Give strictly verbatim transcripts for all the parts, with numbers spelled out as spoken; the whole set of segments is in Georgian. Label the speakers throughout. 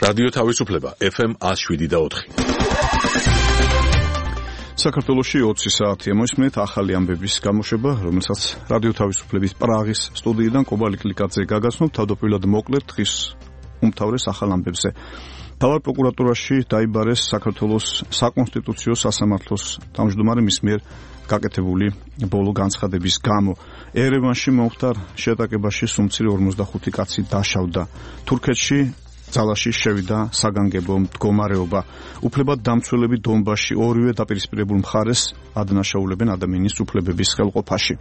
Speaker 1: რადიო თავისუფლება ეფ ემ one oh seven და four.
Speaker 2: საქართველოში ოცი საათია მოისმენთ ახალი ამბების გამოშვება, რომელსაც რადიო თავისუფლების პრაღის სტუდიიდან კობალი კლიკაძე გაგაცნობ. თავდაპირველად მოკლედ დღის უმთავრეს ახალ ამბებზე. თავარ პროკურატურაში დაიბარეს საქართველოს საკონსტიტუციო სასამართლოს თავმჯდომარე მის მიერ გაკეთებული ბოლო განცხადების გამო. ერევანში მომხდარ შეტაკებაში სუმცირე ორმოცდახუთი კაცი დაშავდა. თურქეთში ძალაში შევიდა საგანგებო მდგომარეობა. უფლებად დამცველები დონბასში ორივე დაპირისპირებულ მხარეს ადანაშაულებენ ადამიანის უფლებების ხელყოფაში.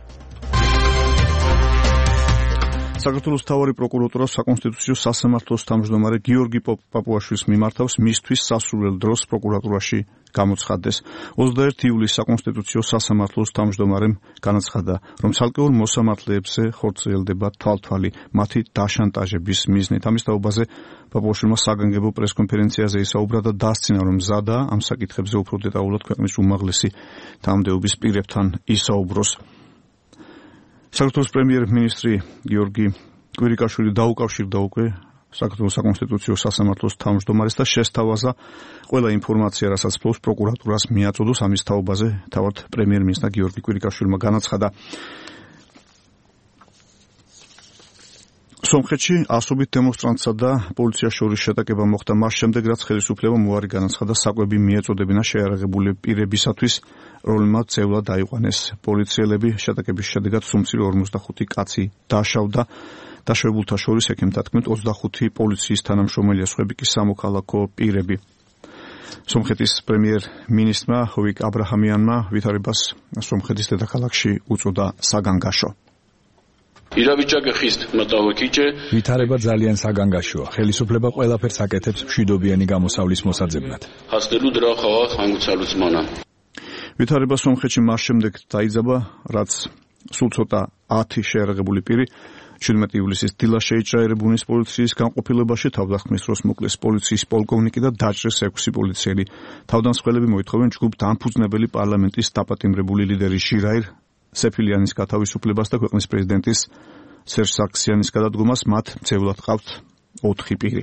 Speaker 2: საქართველოს მთავარი პროკურატურა საკონსტიტუციო სასამართლოს თავმჯდომარე გიორგი პაპუაშვილს მიმართავს მისთვის სასურველ დროს პროკურატურაში გამოცხადდეს. ოცდაერთი ივლისს საკონსტიტუციო სასამართლოს თავმჯდომარემ განაცხადა, რომ ცალკეულ მოსამართლეებზე ხორციელდება თვალთვალი მათი დაშანტაჟების მიზნით. ამის თაობაზე პაპუაშვილმა საგანგებო პრესკონფერენციაზე ისაუბრა და დასცინა, რომ მზადაა ამ საკითხებზე უფრო დეტალურად ქვეყნის უმაღლესი თანამდებობის პირებთან ისაუბროს. საქართველოს პრემიერ-მინისტრი გიორგი კვირიკაშვილი დაუკავშირდა უკვე საქართველოს საკონსტიტუციო სასამართლოს თავმჯდომარეს და შესთავაზა ყველა ინფორმაცია, რასაც ფლობს პროკურატურას მიაწოდოს. ამის თაობაზე თავად პრემიერ-მინისტრმა გიორგი კვირიკაშვილმა განაცხადა. სომხეთში ასობით დემონსტრანტსა და პოლიციას შორის შეტაკება მოხდა მას შემდეგ, რაც ხელისუფლებამ უარი განაცხადა საკვები მიეწოდებინა შეიარაღებული პირებისათვის, რომელმაც ძევლად აიყვანეს პოლიციელები. შეტაკების შედეგად სუმცირე ორმოცდახუთი კაცი დაშავდა. დაშავებულთა შორის ექიმთა თქმით ოცდახუთი პოლიციის თანამშრომელია, სხვები კი სამოქალაქო პირები. სომხეთის პრემიერ-მინისტრმა ჰოვიკ აბრაჰამიანმა ვითარებას სომხეთის დედაქალაქში უწოდა საგანგაშო.
Speaker 3: ვითარება ძალიან საგანგაშოა. ხელისუფლება ყველაფერს აკეთებს მშვიდობიანი გამოსავლის მოსაძებნად.
Speaker 2: ვითარება სომხეთში მას შემდეგ დაიძაბა, რაც სულ ცოტა ათი შეიარაღებული პირი შვიდმეტი ივლისის დილას შეიჭრა ერებუნის პოლიციის განყოფილებაში. თავდასხმის დროს მოკლეს პოლიციის პოლკოვნიკი და დაჭრეს ექვსი პოლიციელი. თავდამსხმელები მოითხოვენ ჯგუფ დამფუძნებელი პარლამენტის დაპატიმრებული ლიდერი ჟირაირ სეფილიანის გათავისუფლებას და ქვეყნის პრეზიდენტის სერჟ სარქსიანის გადადგომას. მათ ძევლად ყავთ ოთხი პირი.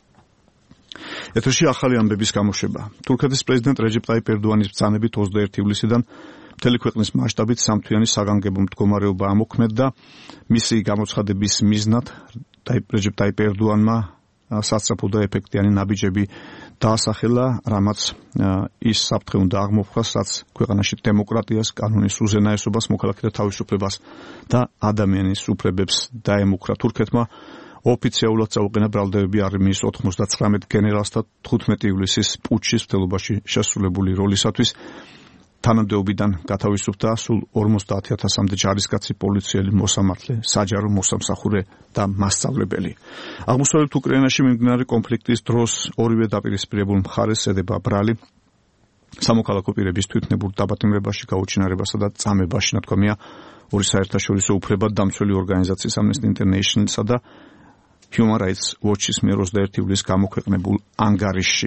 Speaker 2: ეთერში ახალი ამბების გამოშვება. თურქეთის პრეზიდენტ რეჯეპ ტაიპ ერდოანის ბრძანებით ოცდაერთი ივლისიდან მთელი ქვეყნის მასშტაბით სამთვიანი საგანგებო მდგომარეობა ამოქმედდა. მისი გამოცხადების მიზნად რეჯეპ ტაიპ ერდოანმა სასწრაფო და ეფექტიანი ნაბიჯები დაასახელა, რამაც ის საფრთხე უნდა აღმოფხვრას, რაც ქვეყანაში დემოკრატიას, კანონის უზენაესობას, მოქალაქეთა თავისუფლებას და ადამიანის უფლებებს დაემუქრა. თურქეთმა ოფიციალურად წაუყენა ბრალდებები არმიის ოთხმოცდაცხრამეტ გენერალს და თხუთმეტი ივლისის პუტჩის მცდელობაში შესრულებული როლისათვის. თანამდებობიდან გათავისუფლდა სულ ორმოცდაათი ათასამდე ჯარისკაცი, პოლიციელი, მოსამართლე, საჯარო მოსამსახურე და მასწავლებელი. აღმოსავლეთ უკრაინაში მიმდინარე კონფლიქტის დროს ორივე დაპირისპირებულ მხარეს ედება ბრალი. სამოქალაქო პირების თვითნებურ დაპატიმრებაში, გაუჩინარებასა და წამებაში ნათქვამია ორი საერთაშორისო უფლებად დამცველი ორგანიზაციის Amnesty International-სა და Human Rights Watch-ის მიერ ოცდაერთი ივლისს გამოქვეყნებულ ანგარიშში.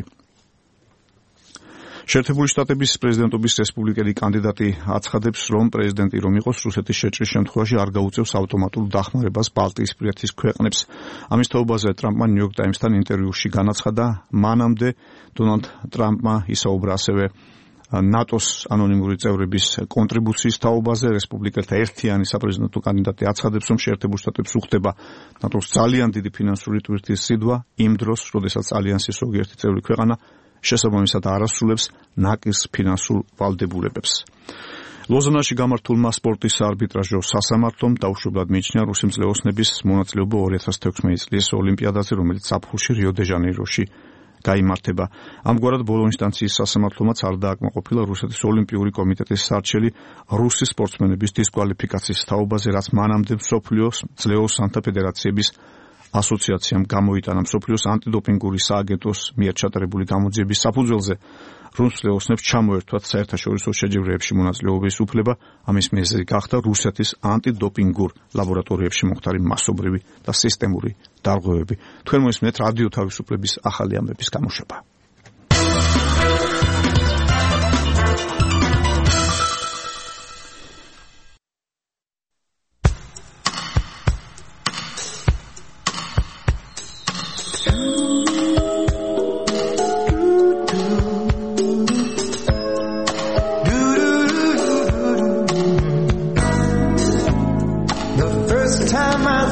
Speaker 2: შეერთებული შტატების პრეზიდენტობის რესპუბლიკელი კანდიდატი აცხადებს, რომ პრეზიდენტი რომ იყოს რუსეთის შეჭრის შემთხვევაში არ გაუწევს ავტომატურ დახმარებას ბალტიისპირეთის ქვეყნებს. ამის თაობაზე ტრამპმა New York Times-თან ინტერვიუში განაცხადა, მანამდე დონალდ ტრამპმა ისაუბრა ასევე ნატოს ანონიმური წევრების კონტრიბუციის თაობაზე. რესპუბლიკელთა ერთიანი საპრეზიდენტო კანდიდატი აცხადებს, რომ შეერთებულ შტატებს უხდება ნატოს ძალიან დიდი ფინანსური ტვირთის ზიდვა იმ დროს, როდესაც ალიანსის ზოგიერთი წევრი ქვეყანა შესაბამისად არასრულებს ნაკის ფინანსურ ვალდებულებებს. ლოზანაში გამართულმა სპორტის საარბიტრაჟო სასამართლომ დაუშვებლად მიიჩნია რუსი მძლეოსნების მონაწილეობა ორი ათას თექვსმეტი წლის ოლიმპიადაზე, რომელიც ზაფხულში რიო დე ჟანეიროში გაიმართება. ამგვარად ბოლო ინსტანციის სასამართლომაც არ დააკმაყოფილა რუსეთის ოლიმპიური კომიტეტის სარჩელი რუსი სპორტსმენების დისკვალიფიკაციის თაობაზე, რაც მანამდე მსოფლიოს მძლეოსანთა ფედერაციების ასოციაციამ გამოიტანა. მსოფლიოს ანტიდოპინგური სააგენტოს მიერ ჩატარებული გამოძიების საფუძველზე რუს მძლეოსნებს ჩამოერთვათ საერთაშორისო შეჯიბრებებში მონაწილეობის უფლება. ამის მიზეზი გახდა რუსეთის ანტიდოპინგურ ლაბორატორიებში მომხდარი მასობრივი და სისტემური დარღვევები. თქვენ მოისმენთ რადიო თავისუფლების ახალი ამბების გამოშვება.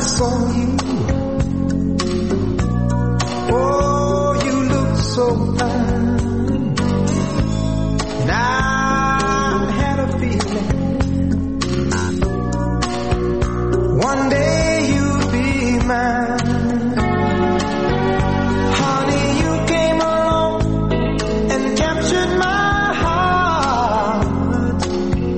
Speaker 4: saw you, oh, you look so fine. And I had a feeling one day you'd be mine. Honey, you came along and captured my heart.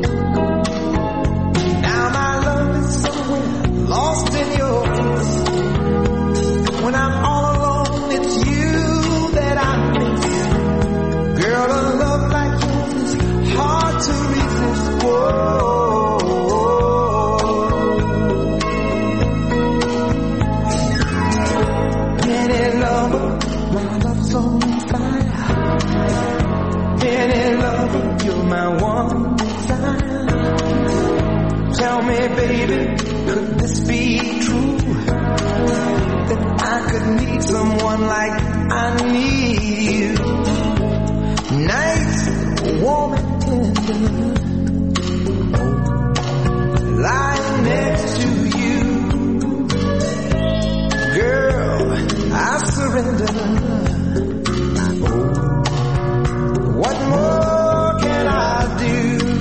Speaker 4: Now my love is somewhere lost in your kiss. When I'm all alone, it's you that I miss. Girl, a love like yours is hard to resist. Whoa. Any lover, my love's on fire. Any lover, you're my one desire. Tell me, baby, could this be true? That I could need someone like I need you. Nice, warm and tender, lying next to you. Girl, I surrender. What more can I do?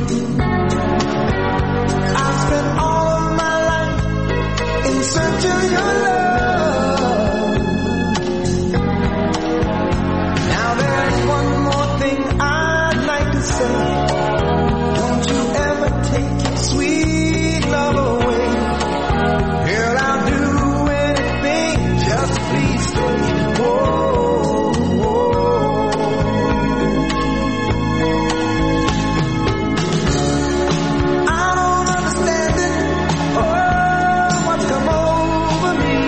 Speaker 4: I spent all of my life in search of your love. Now there's one more thing I'd like to say. Don't you ever take your sweet love away. Girl, I'll do anything just to please stay. Whoa, whoa. I don't understand it. Oh, what's come over me?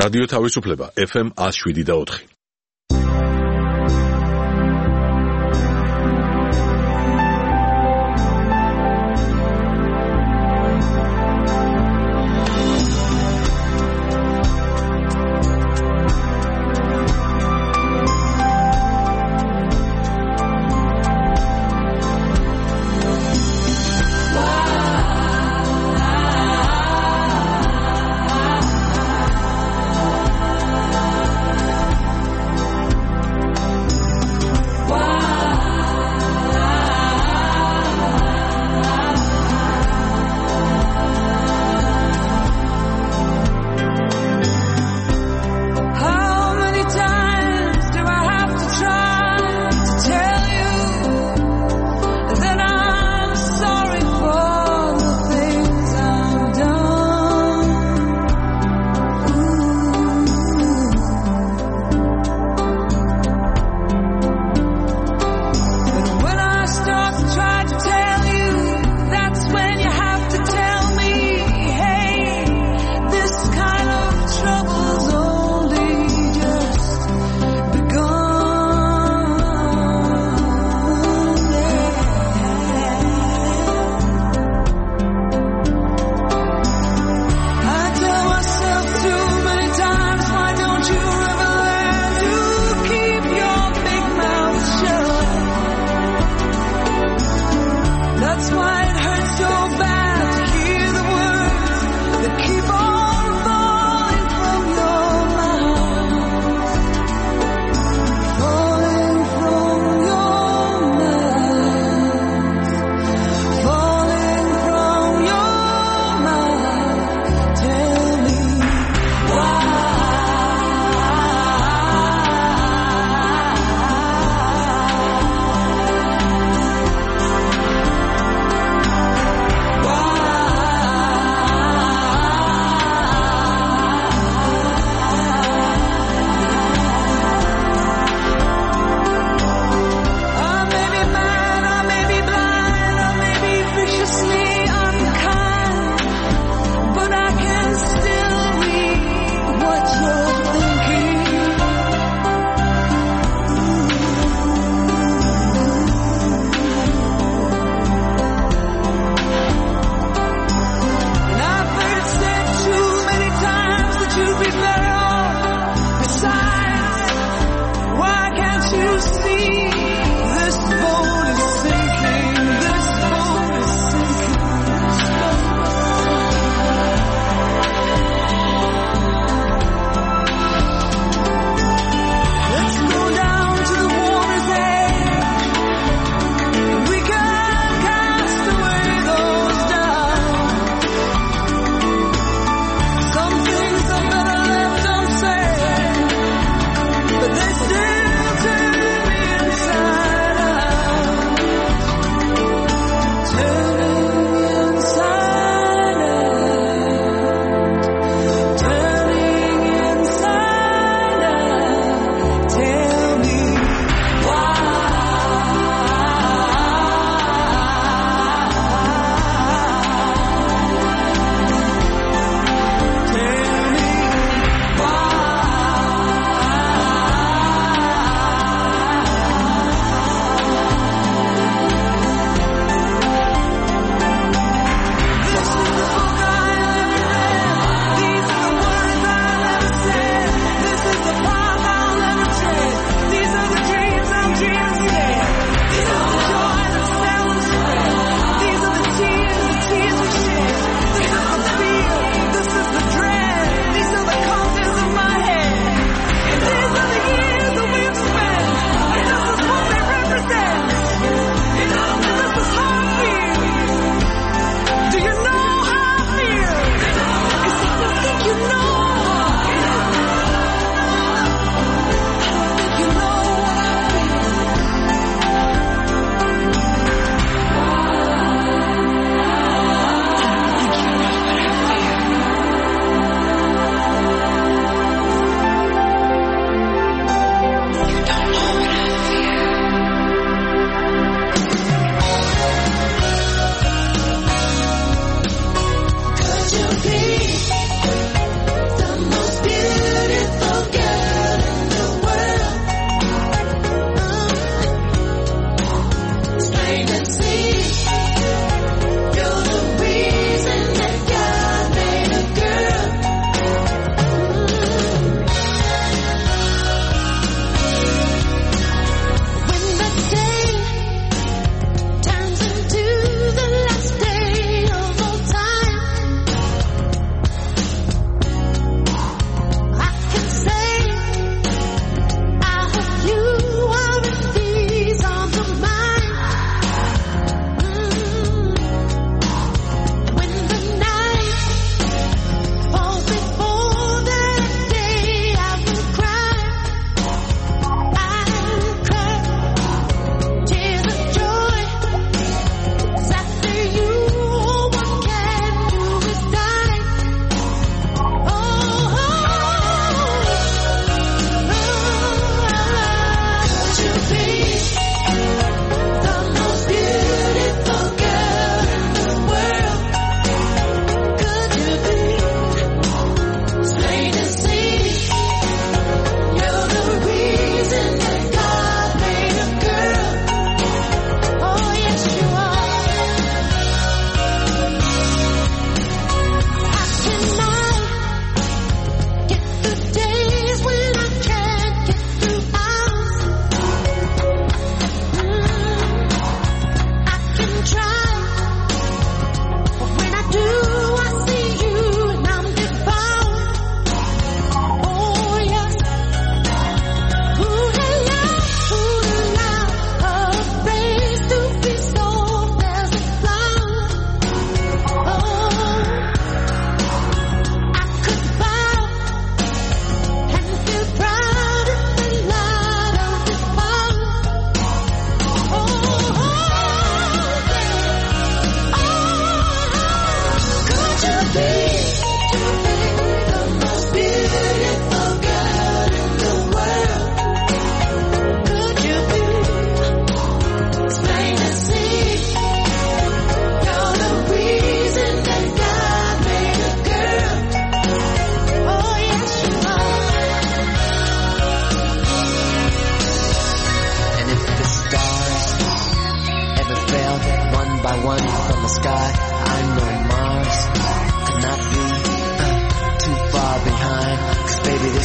Speaker 1: რადიო თავისუფლება ეფ ემ one oh seven და four.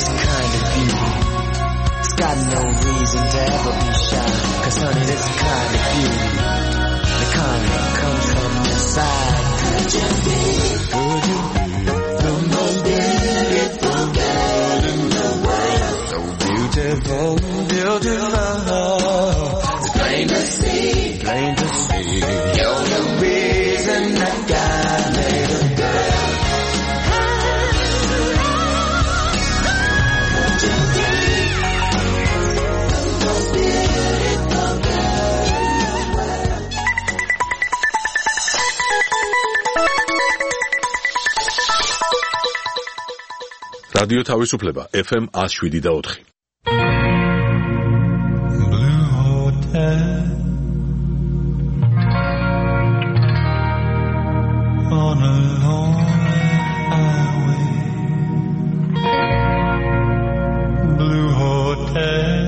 Speaker 4: this kind of beauty, it's got no reason to ever be shy. Cause honey, this kind of beauty, the kind that comes from inside. Could you be, could you be the most beautiful girl in the world? So beautiful, beautiful. It's plain to see, plain to see. You're the reason that God made a girl.
Speaker 1: რადიო თავისუფლება F M one oh seven და four.
Speaker 5: Blue Hotel on a lonely highway. Blue Hotel,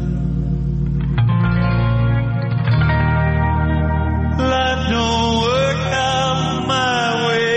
Speaker 5: life don't work out my way.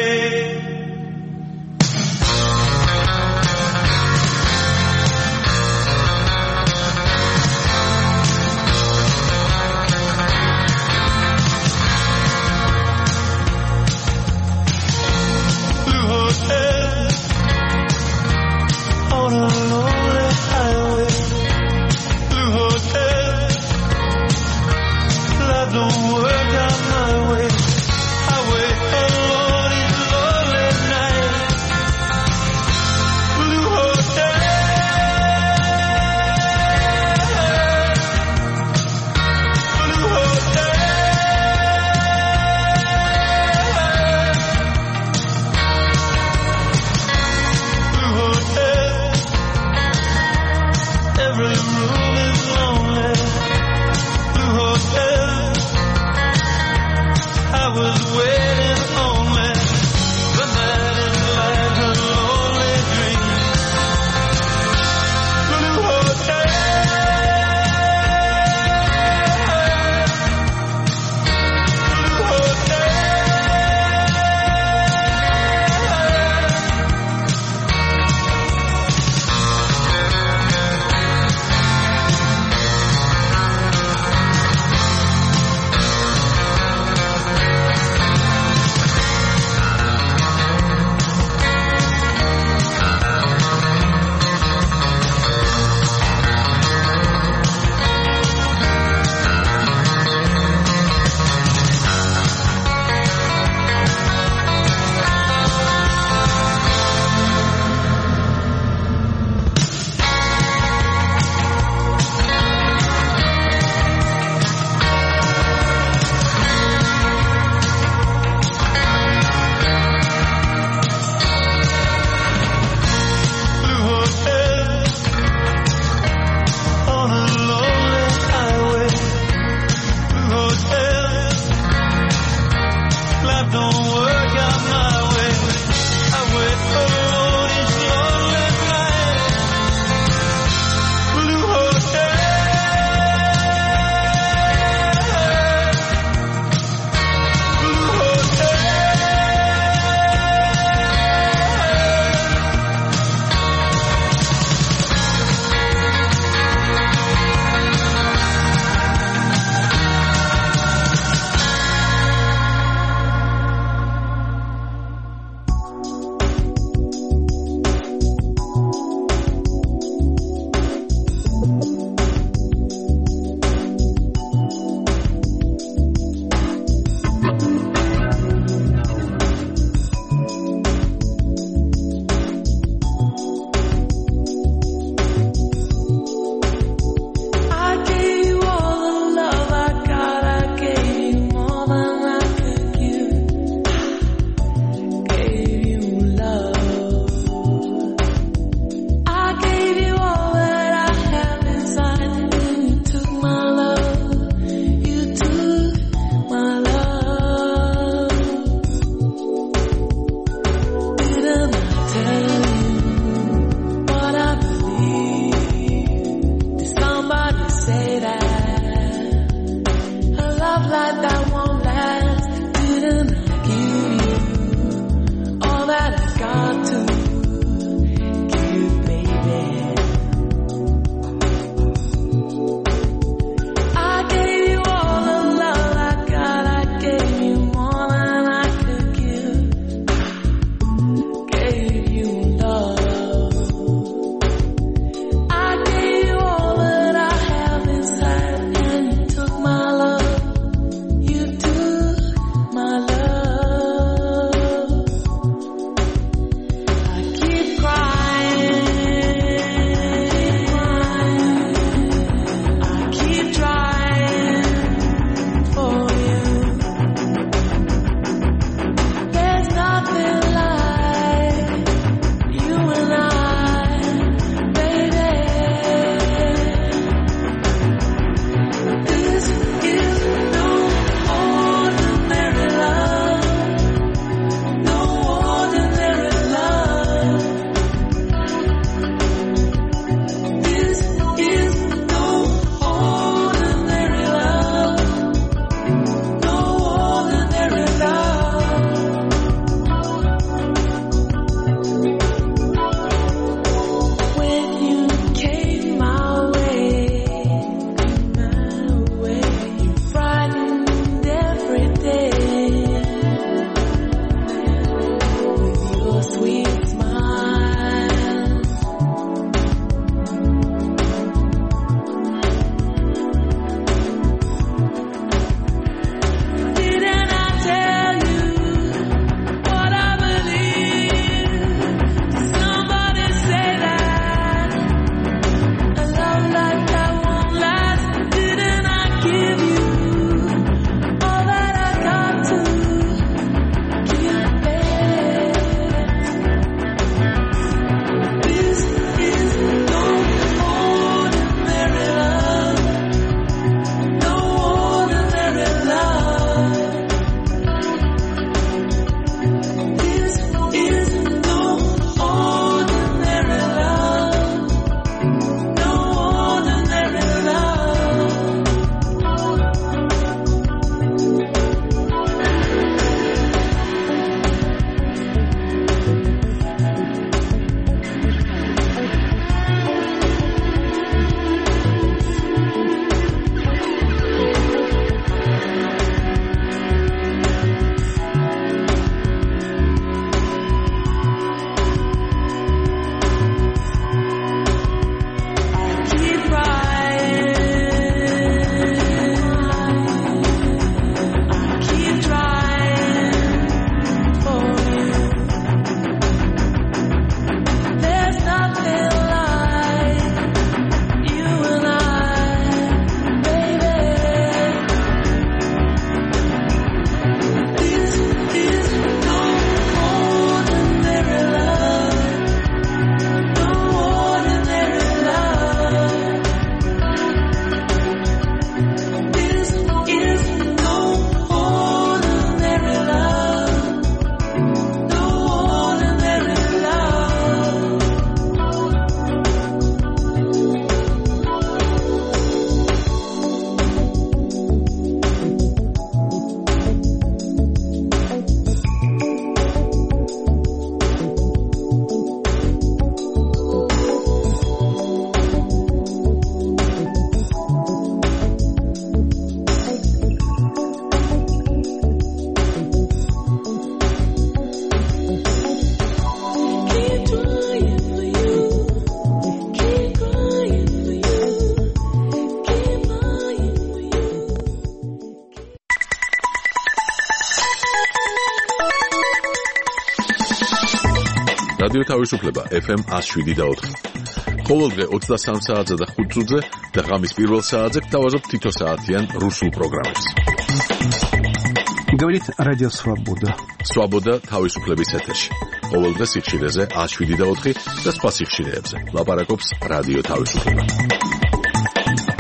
Speaker 1: რადიო თავისუფლება ეფ ემ one oh seven და four. ყოველდღე ოცდასამ საათზე და ხუთ წუთზე და ღამის პირველ საათზე გთავაზობთ თითო საათიან რუსულ პროგრამებს.
Speaker 6: Говорит Радио Свобода.
Speaker 1: Свобода თავისუფლების ეთერში. ყოველდღე სიხშირეზე one oh seven და four და სხვა სიხშირეებზე. ლაპარაკობს რადიო თავისუფლება.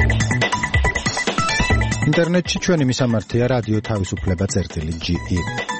Speaker 7: ინტერნეტში ჩვენი მისამართია რადიო თავისუფლება წერტილი ჯი ი.